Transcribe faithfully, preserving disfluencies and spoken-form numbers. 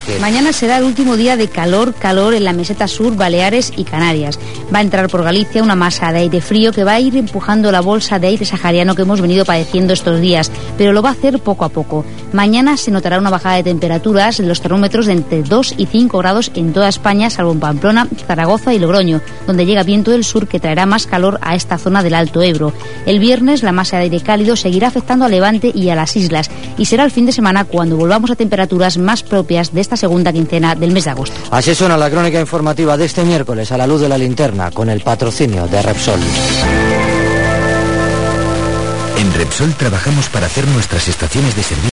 Que... Mañana será el último día de calor, calor en la meseta sur, Baleares y Canarias. Va a entrar por Galicia una masa de aire frío que va a ir empujando la bolsa de aire sahariano que hemos venido padeciendo estos días, pero lo va a hacer poco a poco. Mañana se notará una bajada de temperaturas en los termómetros de entre dos y cinco grados en toda España, salvo en Pamplona, Zaragoza y Logroño, donde llega viento del sur que traerá más calor a esta zona del Alto Ebro. El viernes la masa de aire cálido seguirá afectando a Levante y a las islas, y será el fin de semana cuando volvamos a temperaturas más propias de esta segunda quincena del mes de agosto. Así suena la crónica informativa de este miércoles a la luz de la linterna, con el patrocinio de Repsol. En Repsol trabajamos para hacer nuestras estaciones de servicio